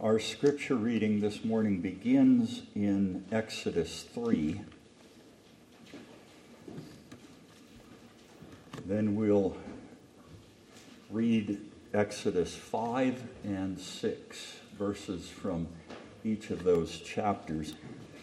Our scripture reading this morning begins in Exodus 3. Then we'll read Exodus 5 and 6, verses from each of those chapters.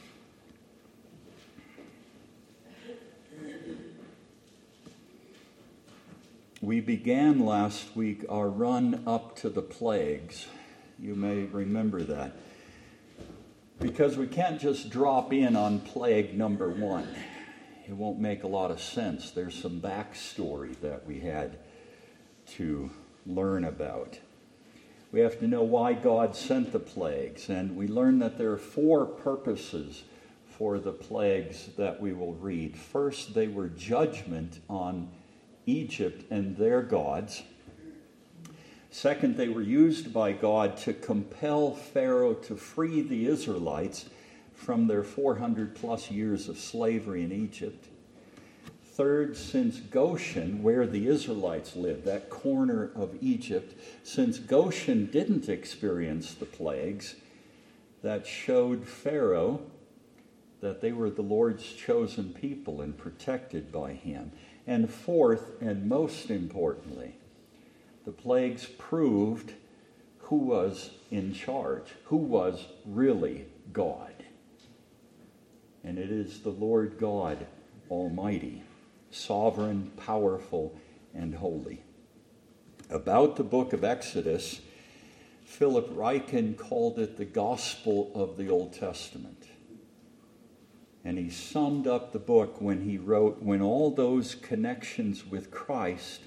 We began last week our run up to the plagues. You may remember that. Because we can't just drop in on plague number 1. It won't make a lot of sense. There's some backstory that we had to learn about. We have to know why God sent the plagues, and we learn that there are 4 purposes for the plagues that we will read. First, they were judgment on Egypt and their gods. Second, they were used by God to compel Pharaoh to free the Israelites from their 400 plus years of slavery in Egypt. Third, since Goshen, where the Israelites lived, that corner of Egypt, since Goshen didn't experience the plagues, that showed Pharaoh that they were the Lord's chosen people and protected by him. And fourth, and most importantly, the plagues proved who was in charge, who was really God. And it is the Lord God Almighty, sovereign, powerful, and holy. About the book of Exodus, Philip Ryken called it the gospel of the Old Testament. And he summed up the book when he wrote, what all those connections with Christ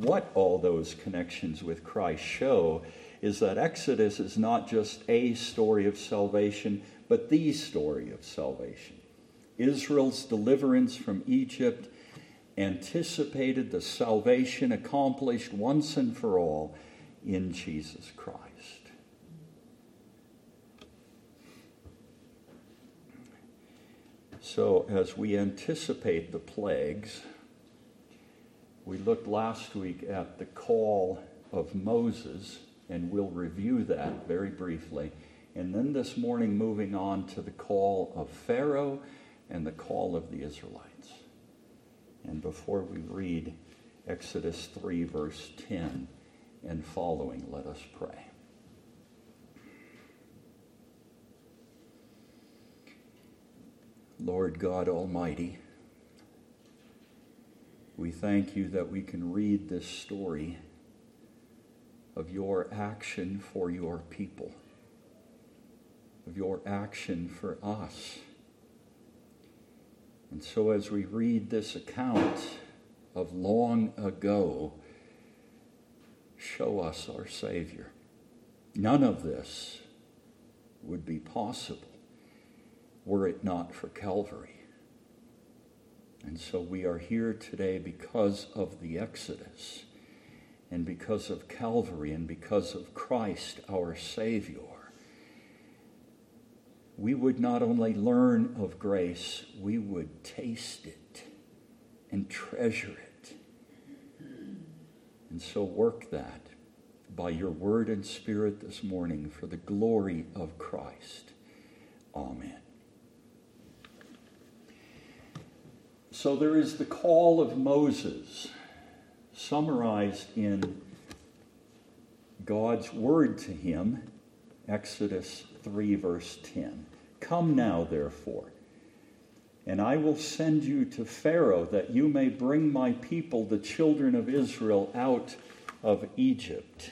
show is that Exodus is not just a story of salvation, but the story of salvation. Israel's deliverance from Egypt anticipated the salvation accomplished once and for all in Jesus Christ. So as we anticipate the plagues, we looked last week at the call of Moses, and we'll review that very briefly. And then this morning, moving on to the call of Pharaoh and the call of the Israelites. And before we read Exodus 3, verse 10 and following, let us pray. Lord God Almighty, we thank you that we can read this story of your action for your people, of your action for us. And so as we read this account of long ago, show us our Savior. None of this would be possible were it not for Calvary. And so we are here today because of the Exodus, and because of Calvary, and because of Christ our Savior. We would not only learn of grace, we would taste it and treasure it. And so work that by your word and spirit this morning for the glory of Christ. Amen. So there is the call of Moses, summarized in God's word to him, Exodus 3, verse 10. Come now, therefore, and I will send you to Pharaoh, that you may bring my people, the children of Israel, out of Egypt.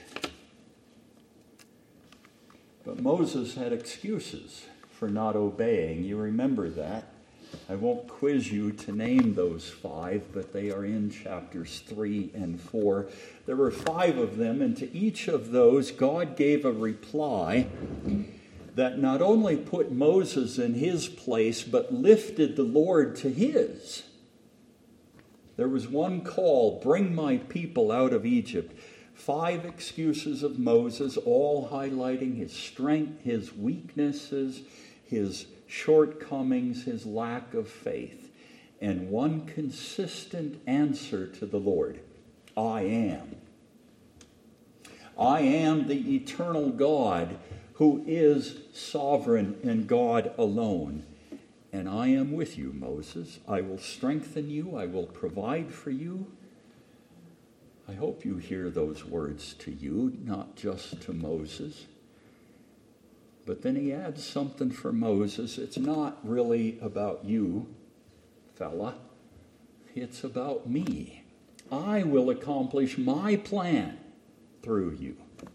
But Moses had excuses for not obeying. You remember that. I won't quiz you to name those 5, but they are in chapters 3 and 4. There were 5 of them, and to each of those, God gave a reply that not only put Moses in his place, but lifted the Lord to his. There was one call, bring my people out of Egypt. 5 excuses of Moses, all highlighting his strength, his weaknesses, his shortcomings, his lack of faith, and one consistent answer to the Lord: I am. I am the eternal God who is sovereign and God alone. And I am with you, Moses. I will strengthen you. I will provide for you. I hope you hear those words to you, not just to Moses. But then he adds something for Moses. It's not really about you, fella. It's about me. I will accomplish my plan through you.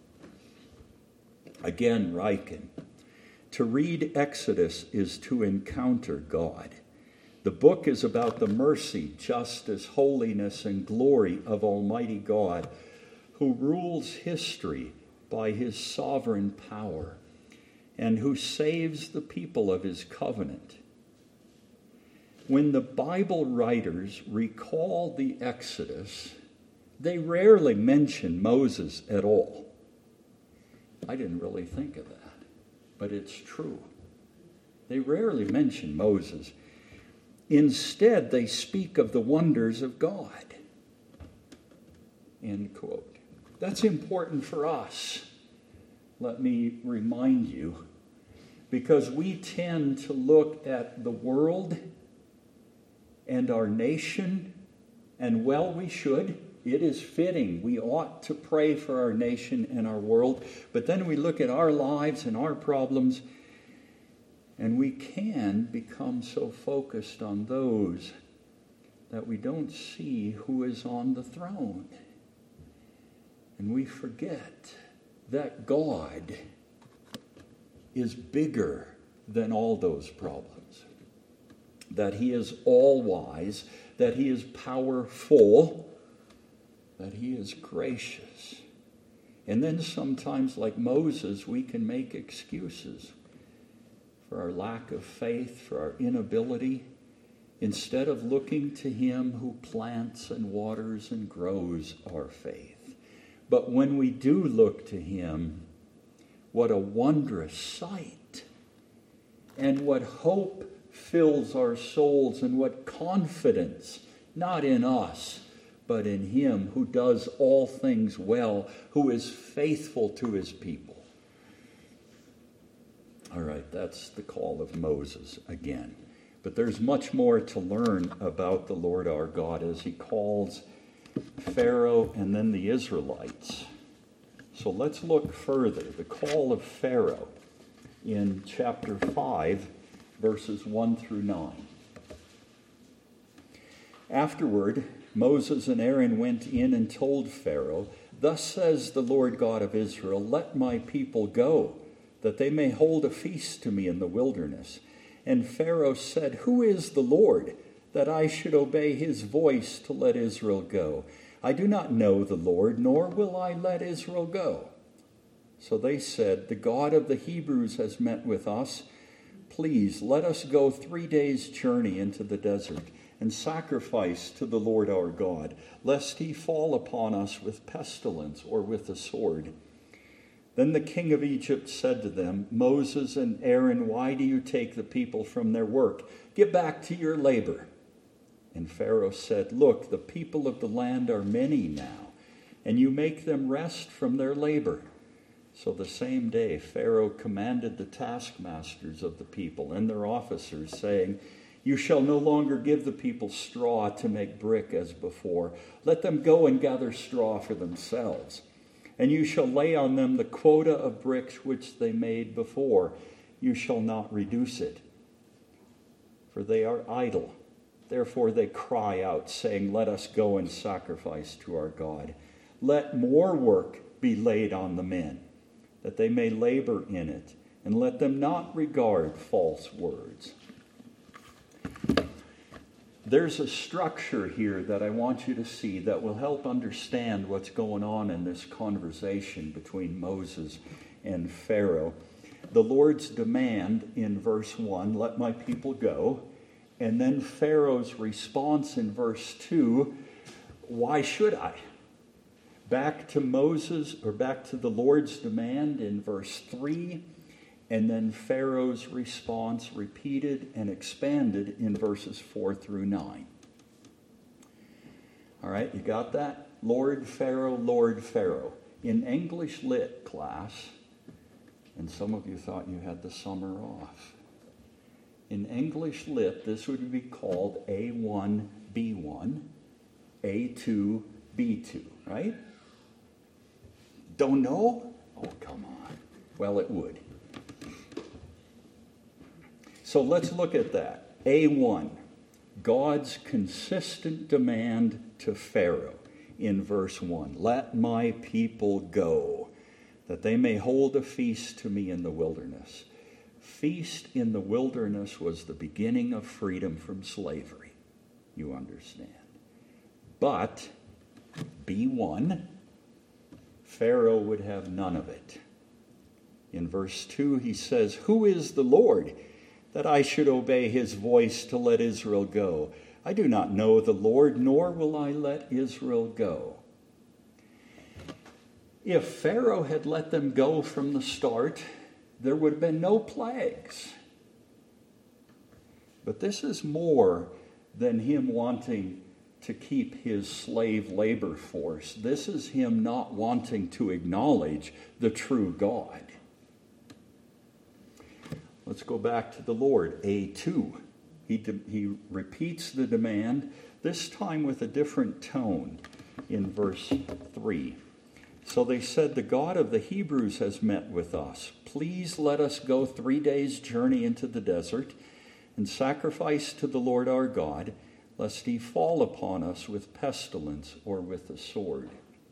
Again, Riken. To read Exodus is to encounter God. The book is about the mercy, justice, holiness, and glory of Almighty God, who rules history by his sovereign power and who saves the people of his covenant. When the Bible writers recall the Exodus, they rarely mention Moses at all. I didn't really think of that, but it's true. They rarely mention Moses. Instead, they speak of the wonders of God. End quote. That's important for us. Let me remind you, because we tend to look at the world and our nation, and well, we should. It is fitting. We ought to pray for our nation and our world. But then we look at our lives and our problems, and we can become so focused on those that we don't see who is on the throne. And we forget that God is bigger than all those problems. That he is all-wise, that he is powerful, that he is gracious. And then sometimes, like Moses, we can make excuses for our lack of faith, for our inability, instead of looking to him who plants and waters and grows our faith. But when we do look to him, what a wondrous sight, and what hope fills our souls, and what confidence, not in us, but in him who does all things well, who is faithful to his people. All right, that's the call of Moses again. But there's much more to learn about the Lord our God as he calls Pharaoh and then the Israelites. So let's look further. The call of Pharaoh in chapter 5, verses 1 through 9. Afterward, Moses and Aaron went in and told Pharaoh, "Thus says the Lord God of Israel, let my people go, that they may hold a feast to me in the wilderness." And Pharaoh said, "Who is the Lord, that I should obey his voice to let Israel go? I do not know the Lord, nor will I let Israel go." So they said, "The God of the Hebrews has met with us. Please let us go 3 days' journey into the desert and sacrifice to the Lord our God, lest he fall upon us with pestilence or with the sword." Then the king of Egypt said to them, "Moses and Aaron, why do you take the people from their work? Get back to your labor." And Pharaoh said, "Look, the people of the land are many now, and you make them rest from their labor." So the same day Pharaoh commanded the taskmasters of the people and their officers, saying, "You shall no longer give the people straw to make brick as before. Let them go and gather straw for themselves. And you shall lay on them the quota of bricks which they made before. You shall not reduce it. For they are idle. Therefore they cry out, saying, 'Let us go and sacrifice to our God.' Let more work be laid on the men, that they may labor in it, and let them not regard false words." There's a structure here that I want you to see that will help understand what's going on in this conversation between Moses and Pharaoh. The Lord's demand in verse 1, "Let my people go," and then Pharaoh's response in verse 2, "Why should I?" Back to Moses, or back to the Lord's demand in verse 3, and then Pharaoh's response repeated and expanded in verses 4 through 9. All right, you got that? Lord Pharaoh, Lord Pharaoh. In English Lit class, And some of you thought you had the summer off. In English Lit, this would be called A1, B1, A2, B2, right? Don't know? Oh, come on. Well, it would. So let's look at that. A1, God's consistent demand to Pharaoh in verse 1. Let my people go, that they may hold a feast to me in the wilderness. Feast in the wilderness was the beginning of freedom from slavery, you understand. But B1, Pharaoh would have none of it. In verse 2 he says, who is the Lord that I should obey his voice to let Israel go? I do not know the Lord, nor will I let Israel go. If Pharaoh had let them go from the start, there would have been no plagues. But this is more than him wanting to keep his slave labor force. This is him not wanting to acknowledge the true God. Let's go back to the Lord. A2. He repeats the demand, this time with a different tone in verse 3. So they said, the God of the Hebrews has met with us. Please let us go 3 days' journey into the desert and sacrifice to the Lord our God, lest he fall upon us with pestilence or with the sword.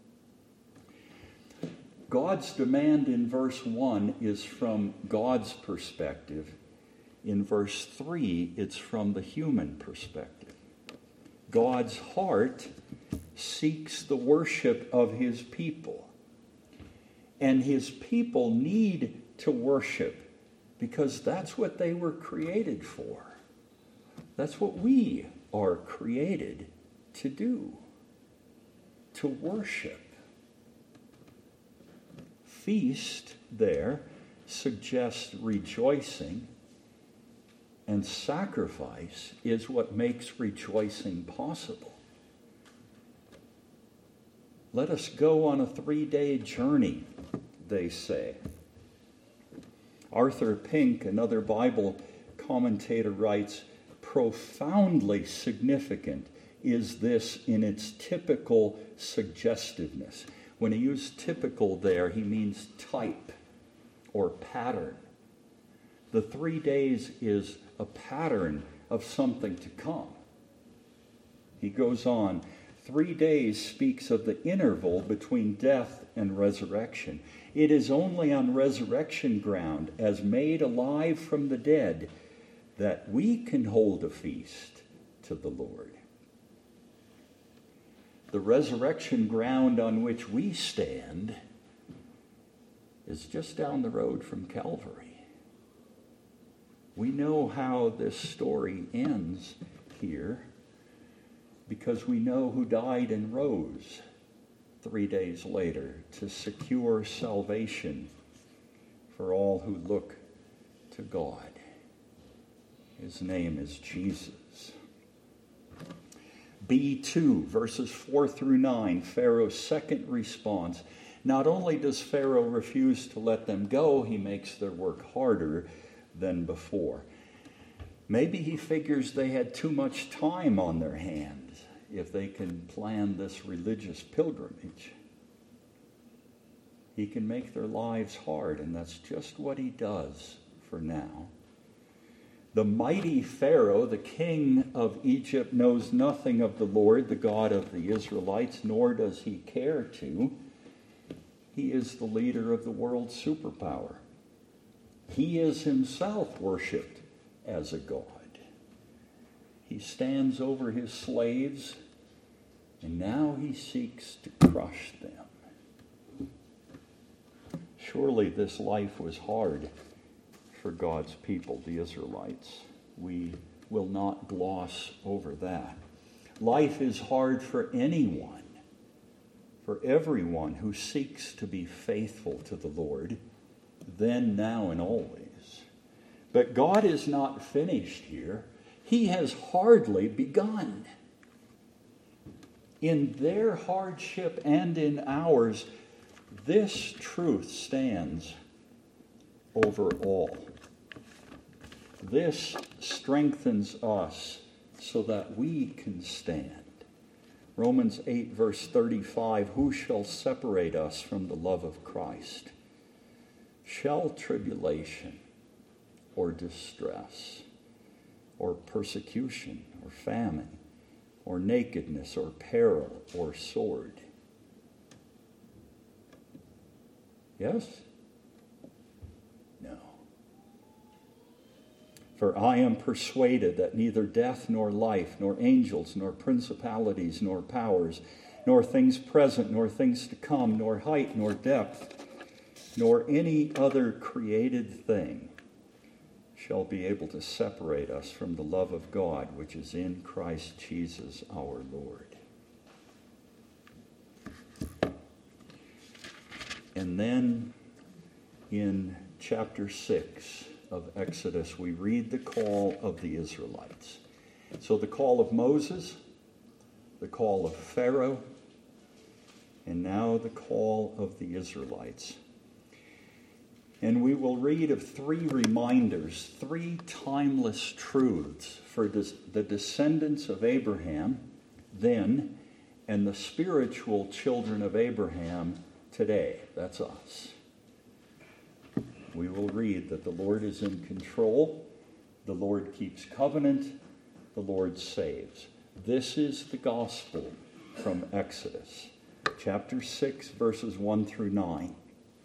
God's demand in verse 1 is from God's perspective. In verse 3, it's from the human perspective. God's heart seeks the worship of his people. And his people need to worship because that's what they were created for. That's what we are created to do, to worship. Feast there suggests rejoicing, and sacrifice is what makes rejoicing possible. Let us go on a 3-day journey, they say. Arthur Pink, another Bible commentator, writes, profoundly significant is this in its typical suggestiveness. When he used typical there, he means type or pattern. The 3 days is a pattern of something to come. He goes on, 3 days speaks of the interval between death and resurrection. It is only on resurrection ground, as made alive from the dead, that we can hold a feast to the Lord. The resurrection ground on which we stand is just down the road from Calvary. We know how this story ends here because we know who died and rose 3 days later to secure salvation for all who look to God. His name is Jesus. B2, verses 4 through 9, Pharaoh's second response. Not only does Pharaoh refuse to let them go, he makes their work harder than before. Maybe he figures they had too much time on their hands if they can plan this religious pilgrimage. He can make their lives hard, and that's just what he does for now. The mighty Pharaoh, the king of Egypt, knows nothing of the Lord, the God of the Israelites, nor does he care to. He is the leader of the world's superpower. He is himself worshipped as a god. He stands over his slaves, and now he seeks to crush them. Surely this life was hard for God's people, the Israelites. We will not gloss over that. Life is hard for anyone, for everyone who seeks to be faithful to the Lord, then, now, and always. But God is not finished here. He has hardly begun. In their hardship and in ours, this truth stands. over all. This strengthens us so that we can stand. Romans 8, verse 35, who shall separate us from the love of Christ? Shall tribulation or distress or persecution or famine or nakedness or peril or sword? Yes? No. For I am persuaded that neither death nor life, nor angels, nor principalities, nor powers, nor things present, nor things to come, nor height, nor depth, nor any other created thing shall be able to separate us from the love of God, which is in Christ Jesus our Lord. And then in chapter 6 of Exodus, we read the call of the Israelites. So the call of Moses, the call of Pharaoh, and now the call of the Israelites. And we will read of three reminders, three timeless truths for the descendants of Abraham then and the spiritual children of Abraham today. That's us. We will read that the Lord is in control, the Lord keeps covenant, the Lord saves. This is the gospel from Exodus, chapter 6, verses 1 through 9.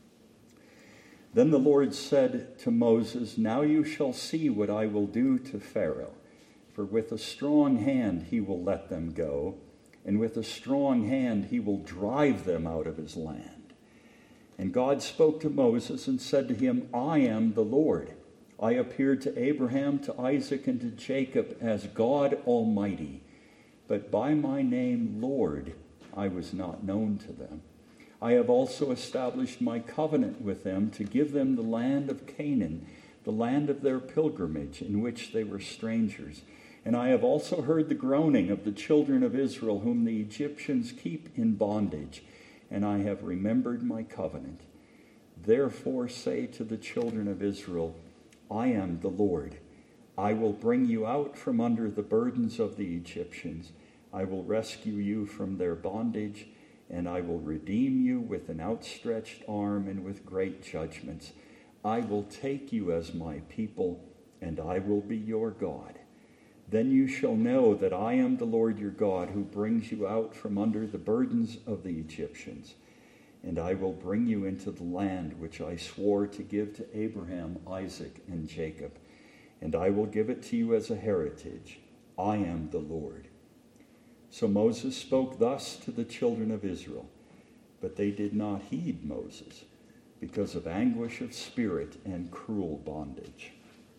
Then the Lord said to Moses, now you shall see what I will do to Pharaoh, for with a strong hand he will let them go, and with a strong hand he will drive them out of his land. And God spoke to Moses and said to him, I am the Lord. I appeared to Abraham, to Isaac, and to Jacob as God Almighty. But by my name, Lord, I was not known to them. I have also established my covenant with them to give them the land of Canaan, the land of their pilgrimage, in which they were strangers. And I have also heard the groaning of the children of Israel, whom the Egyptians keep in bondage. And I have remembered my covenant. Therefore say to the children of Israel, I am the Lord. I will bring you out from under the burdens of the Egyptians. I will rescue you from their bondage, and I will redeem you with an outstretched arm and with great judgments. I will take you as my people, and I will be your God. Then you shall know that I am the Lord your God, who brings you out from under the burdens of the Egyptians. And I will bring you into the land which I swore to give to Abraham, Isaac, and Jacob. And I will give it to you as a heritage. I am the Lord. So Moses spoke thus to the children of Israel, but they did not heed Moses because of anguish of spirit and cruel bondage.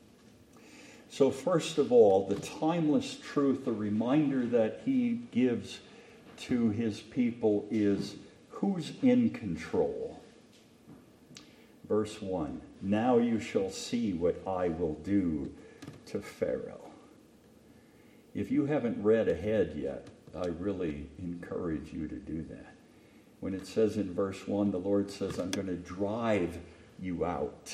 So first of all, the timeless truth, the reminder that he gives to his people is who's in control. Verse 1, now you shall see what I will do to Pharaoh. If you haven't read ahead yet, I really encourage you to do that. When it says in verse 1, the Lord says, I'm going to drive you out.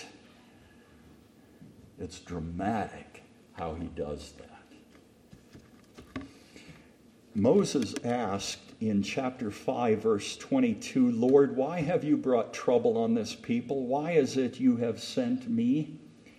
It's dramatic how he does that. Moses asked in chapter 5, verse 22, Lord, why have you brought trouble on this people? Why is it you have sent me?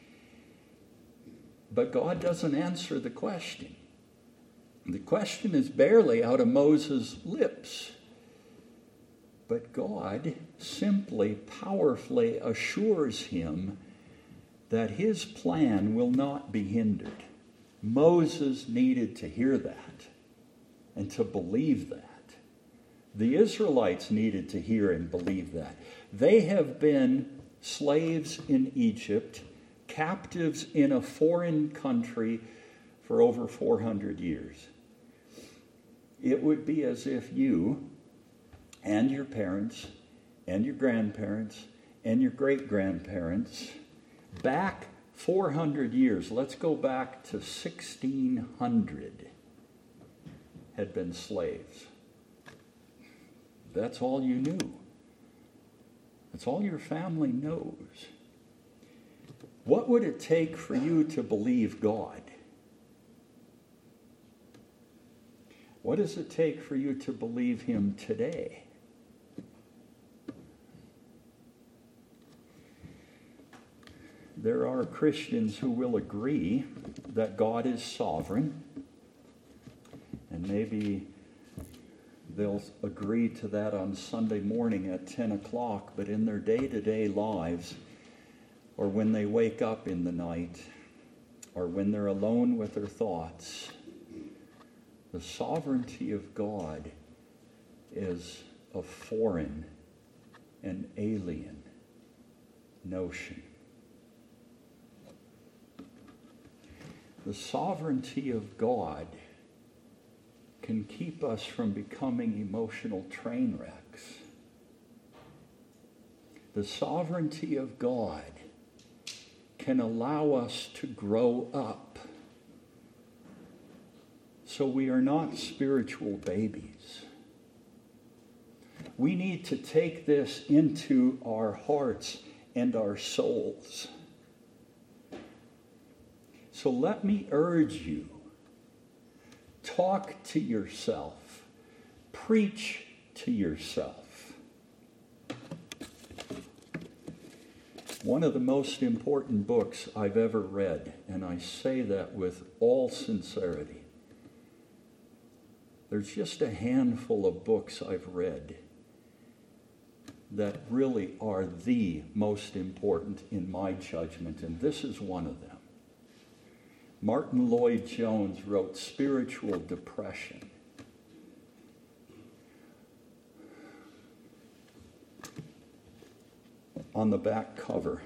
But God doesn't answer the question. The question is barely out of Moses' lips. But God simply, powerfully assures him that his plan will not be hindered. Moses needed to hear that and to believe that. The Israelites needed to hear and believe that. They have been slaves in Egypt, captives in a foreign country for over 400 years. It would be as if you and your parents and your grandparents and your great-grandparents back 400 years, let's go back to 1600, had been slaves. That's all you knew. That's all your family knows. What would it take for you to believe God? What does it take for you to believe him today? There are Christians who will agree that God is sovereign, and maybe they'll agree to that on Sunday morning at 10 o'clock, but in their day-to-day lives, or when they wake up in the night, or when they're alone with their thoughts, the sovereignty of God is a foreign and alien notion. The sovereignty of God can keep us from becoming emotional train wrecks. The sovereignty of God can allow us to grow up so we are not spiritual babies. We need to take this into our hearts and our souls. So let me urge you, talk to yourself, preach to yourself. One of the most important books I've ever read, and I say that with all sincerity. There's just a handful of books I've read that really are the most important in my judgment, and this is one of them. Martin Lloyd-Jones wrote Spiritual Depression. On the back cover,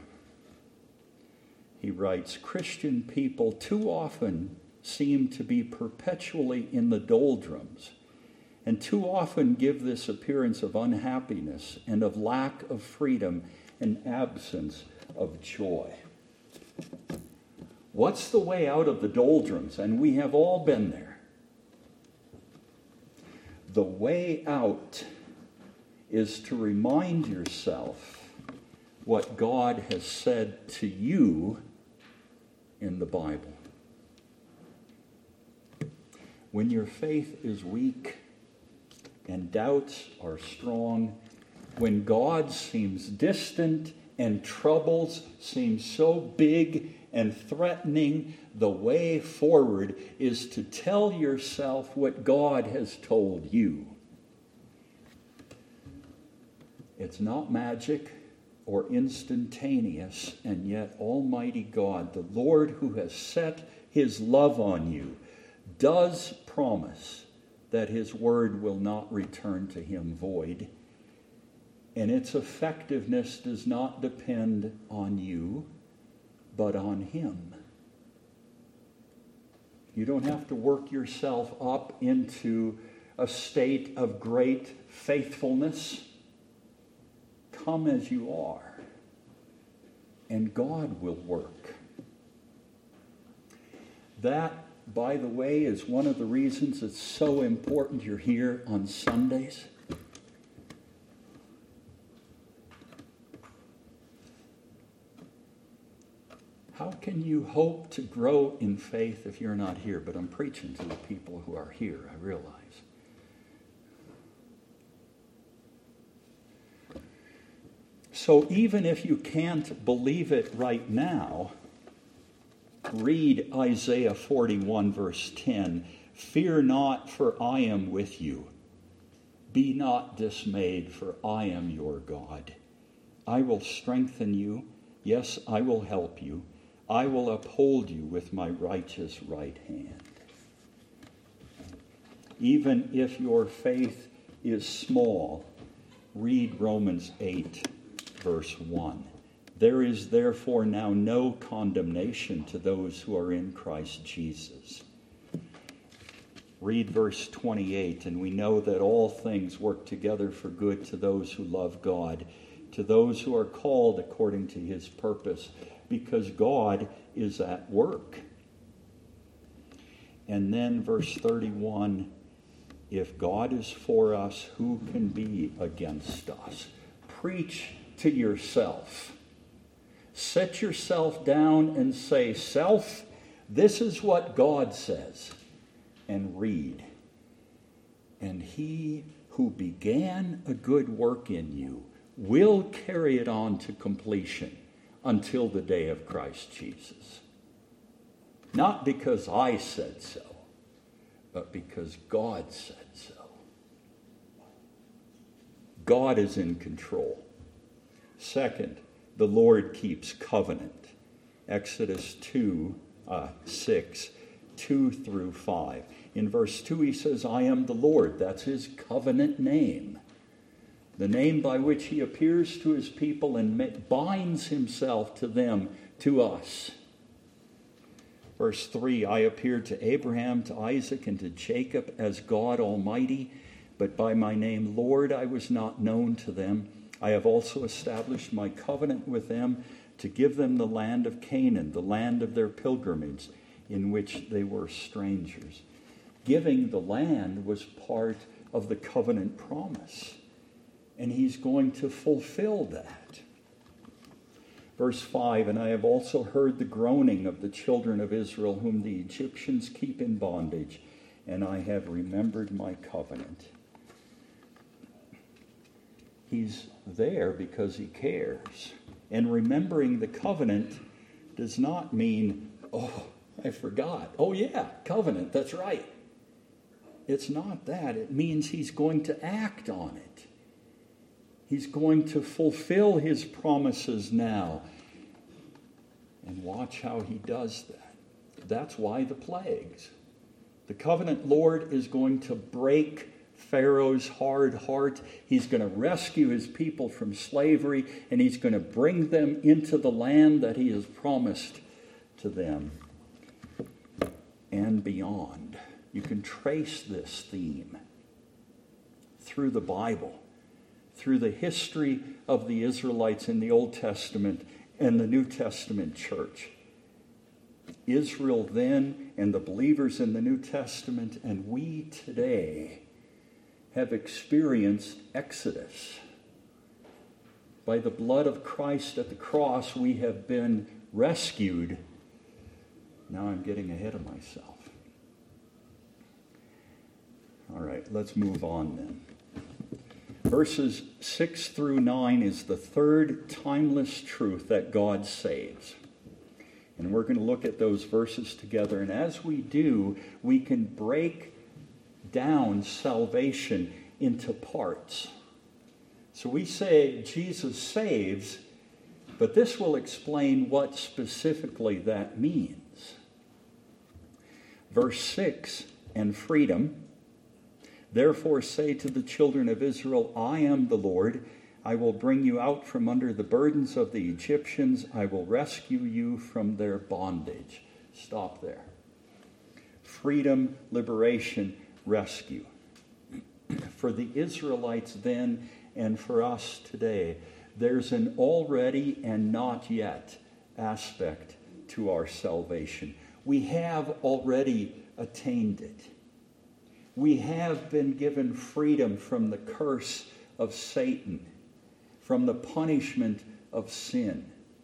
he writes, Christian people too often seem to be perpetually in the doldrums, and too often give this appearance of unhappiness and of lack of freedom and absence of joy. What's the way out of the doldrums? And we have all been there. The way out is to remind yourself what God has said to you in the Bible. When your faith is weak and doubts are strong, when God seems distant and troubles seem so big and threatening, the way forward is to tell yourself what God has told you. It's not magic or instantaneous, and yet Almighty God, the Lord who has set his love on you, does promise that his word will not return to him void, and its effectiveness does not depend on you, but on him. You don't have to work yourself up into a state of great faithfulness. Come as you are, and God will work. That, by the way, is one of the reasons it's so important you're here on Sundays. How can you hope to grow in faith if you're not here? But I'm preaching to the people who are here, I realize. So even if you can't believe it right now, read Isaiah 41 verse 10. Fear not, for I am with you. Be not dismayed, for I am your God. I will strengthen you. Yes, I will help you. I will uphold you with my righteous right hand. Even if your faith is small, read Romans 8, verse 1. There is therefore now no condemnation to those who are in Christ Jesus. Read verse 28, and we know that all things work together for good to those who love God, to those who are called according to his purpose, because God is at work. And then verse 31, if God is for us, who can be against us? Preach to yourself. Set yourself down and say, self, this is what God says, and read. And he who began a good work in you will carry it on to completion until the day of Christ Jesus. Not because I said so, but because God said so. God is in control. Second, the Lord keeps covenant. Exodus 6, 2 through 5. In verse 2 he says, I am the Lord. That's his covenant name. The name by which he appears to his people and binds himself to them, to us. Verse 3, I appeared to Abraham, to Isaac, and to Jacob as God Almighty, but by my name, Lord, I was not known to them. I have also established my covenant with them to give them the land of Canaan, the land of their pilgrimage, in which they were strangers. Giving the land was part of the covenant promise, and he's going to fulfill that. Verse 5, and I have also heard the groaning of the children of Israel, whom the Egyptians keep in bondage, and I have remembered my covenant. He's there because he cares. And remembering the covenant does not mean, oh, I forgot. Oh yeah, covenant, that's right. It's not that. It means he's going to act on it. He's going to fulfill his promises now. And watch how he does that. That's why the plagues. The covenant Lord is going to break Pharaoh's hard heart. He's going to rescue his people from slavery, and he's going to bring them into the land that he has promised to them and beyond. You can trace this theme through the Bible, through the history of the Israelites in the Old Testament and the New Testament church. Israel then and the believers in the New Testament and we today have experienced Exodus. By the blood of Christ at the cross, we have been rescued. Now I'm getting ahead of myself. All right, let's move on then. Verses 6 through 9 is the third timeless truth that God saves. And we're going to look at those verses together. And as we do, we can break down salvation into parts. So we say Jesus saves, but this will explain what specifically that means. Verse 6, and freedom. Therefore say to the children of Israel, I am the Lord. I will bring you out from under the burdens of the Egyptians. I will rescue you from their bondage. Stop there. Freedom, liberation, rescue. For the Israelites then and for us today, there's an already and not yet aspect to our salvation. We have already attained it. We have been given freedom from the curse of Satan, from the punishment of sin.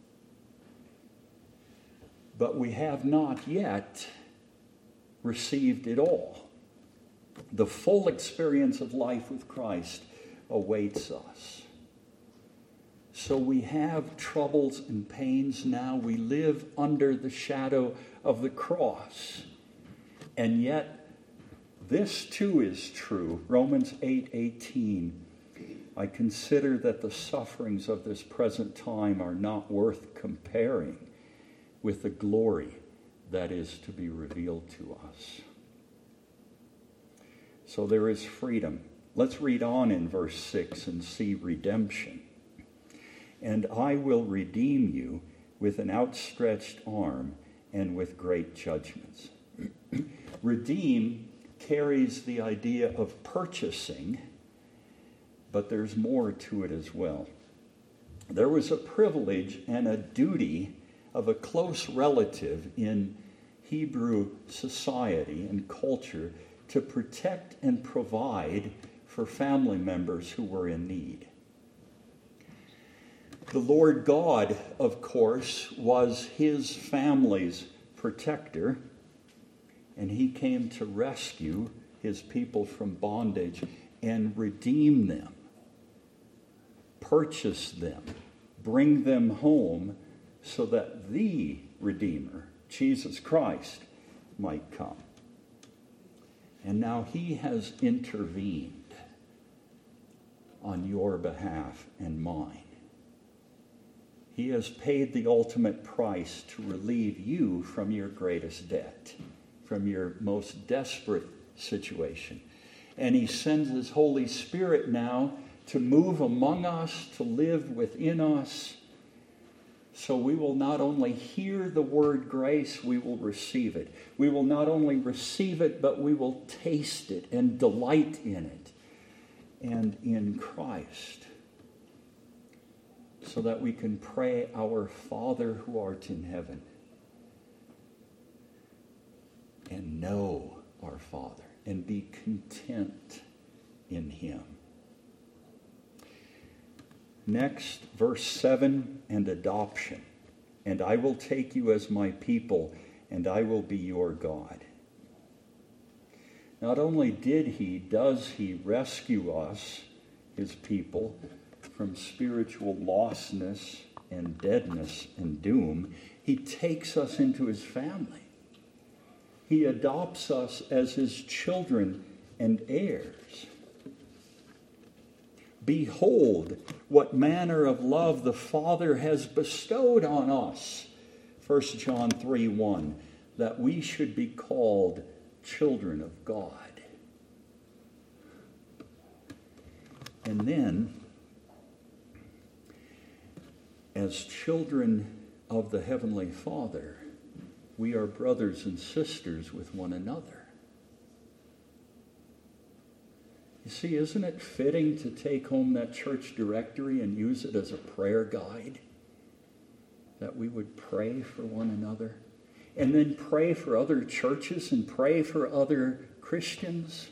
But we have not yet received it all. The full experience of life with Christ awaits us. So we have troubles and pains now. We live under the shadow of the cross. And yet, this too is true. Romans 8:18. I consider that the sufferings of this present time are not worth comparing with the glory that is to be revealed to us. So there is freedom. Let's read on in verse 6 and see redemption. And I will redeem you with an outstretched arm and with great judgments. Redeem carries the idea of purchasing, but there's more to it as well. There was a privilege and a duty of a close relative in Hebrew society and culture to protect and provide for family members who were in need. The Lord God, of course, was his family's protector, and he came to rescue his people from bondage and redeem them, purchase them, bring them home so that the Redeemer, Jesus Christ, might come. And now he has intervened on your behalf and mine. He has paid the ultimate price to relieve you from your greatest debt, from your most desperate situation. And he sends his Holy Spirit now to move among us, to live within us. So we will not only hear the word grace, we will receive it. We will not only receive it, but we will taste it and delight in it and in Christ, so that we can pray, Our Father who art in heaven, and know our Father and be content in him. Next, verse 7, and adoption. And I will take you as my people, and I will be your God. Not only does he rescue us, his people, from spiritual lostness and deadness and doom, he takes us into his family. He adopts us as his children and heirs. Behold, what manner of love the Father has bestowed on us. 1 John 3:1, that we should be called children of God. And then, as children of the Heavenly Father, we are brothers and sisters with one another. You see, isn't it fitting to take home that church directory and use it as a prayer guide? That we would pray for one another, and then pray for other churches and pray for other Christians.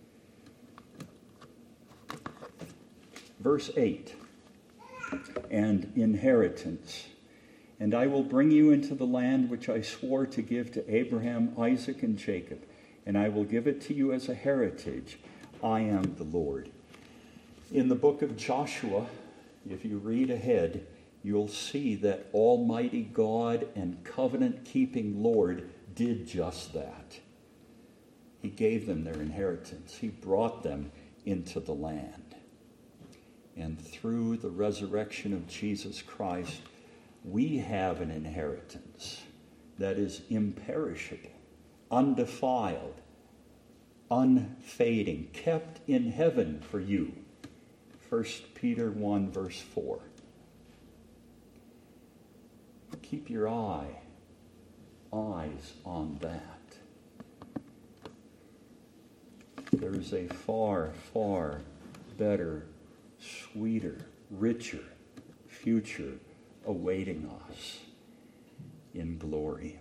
Verse 8, and inheritance. And I will bring you into the land which I swore to give to Abraham, Isaac, and Jacob, and I will give it to you as a heritage. I am the Lord. In the book of Joshua, if you read ahead, you'll see that Almighty God and covenant-keeping Lord did just that. He gave them their inheritance. He brought them into the land. And through the resurrection of Jesus Christ, we have an inheritance that is imperishable, undefiled, unfading, kept in heaven for you. 1 Peter 1, verse 4. Keep your eyes on that. There is a far, far better, sweeter, richer future awaiting us in glory.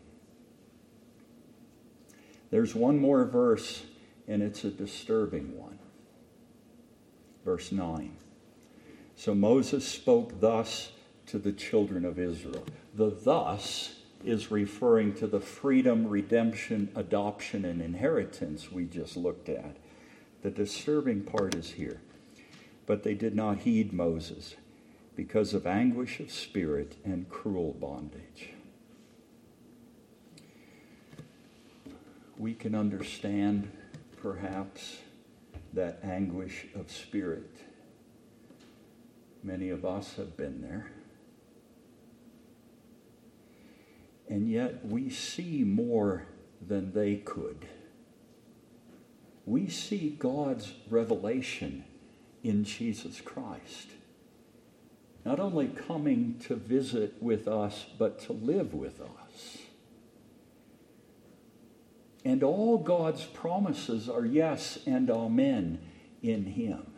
There's one more verse, and it's a disturbing one. Verse 9. So Moses spoke thus to the children of Israel. The thus is referring to the freedom, redemption, adoption, and inheritance we just looked at. The disturbing part is here. But they did not heed Moses because of anguish of spirit and cruel bondage. We can understand, perhaps, that anguish of spirit. Many of us have been there. And yet we see more than they could. We see God's revelation in Jesus Christ. Not only coming to visit with us, but to live with us. And all God's promises are yes and amen in him.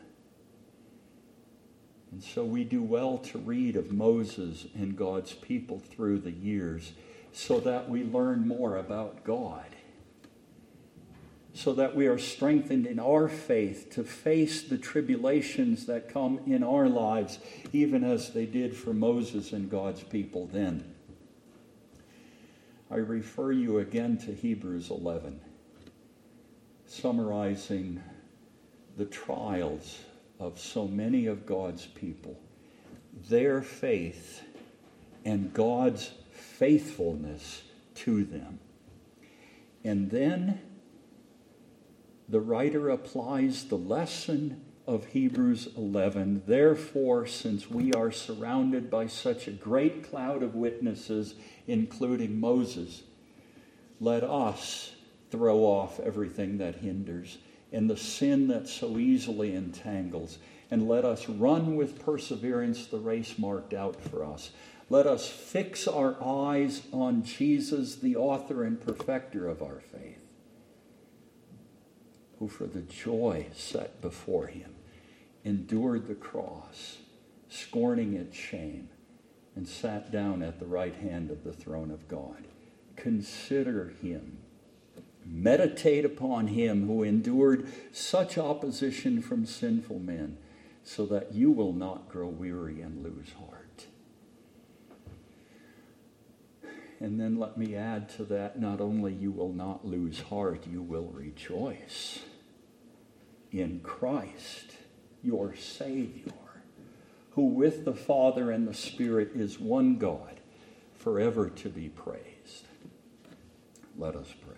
And so we do well to read of Moses and God's people through the years so that we learn more about God. so that we are strengthened in our faith to face the tribulations that come in our lives, even as they did for Moses and God's people then. I refer you again to Hebrews 11, summarizing the trials of so many of God's people, their faith and God's faithfulness to them. And then the writer applies the lesson of Hebrews 11. Therefore, since we are surrounded by such a great cloud of witnesses, including Moses, let us throw off everything that hinders and the sin that so easily entangles, and let us run with perseverance the race marked out for us. Let us fix our eyes on Jesus, the author and perfecter of our faith, who for the joy set before him endured the cross, scorning its shame, and sat down at the right hand of the throne of God. Consider him. Meditate upon him who endured such opposition from sinful men, so that you will not grow weary and lose heart. And then let me add to that, not only you will not lose heart, you will rejoice in Christ, your Savior, who with the Father and the Spirit is one God, forever to be praised. Let us pray.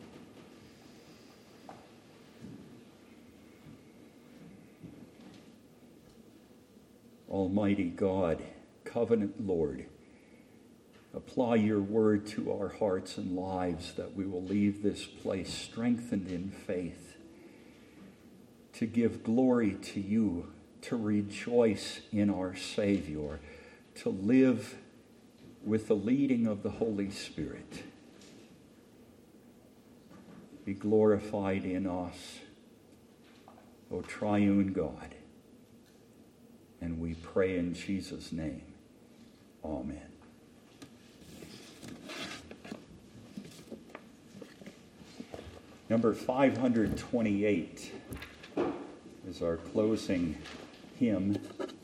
Almighty God, covenant Lord, apply your word to our hearts and lives, that we will leave this place strengthened in faith, to give glory to you, to rejoice in our Savior, to live with the leading of the Holy Spirit. Be glorified in us, O triune God. And we pray in Jesus' name. Amen. Number 528 is our closing hymn.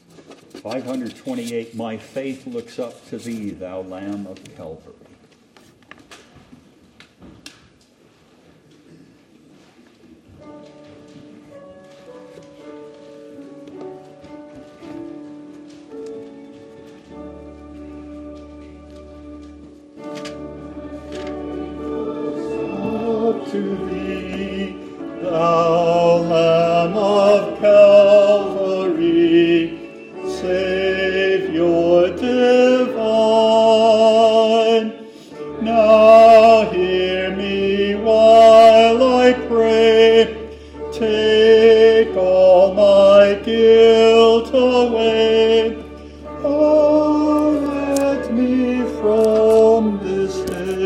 528, My faith looks up to thee, thou Lamb of Calvary. To thee, thou Lamb of Calvary, Savior divine. Now hear me while I pray, take all my guilt away.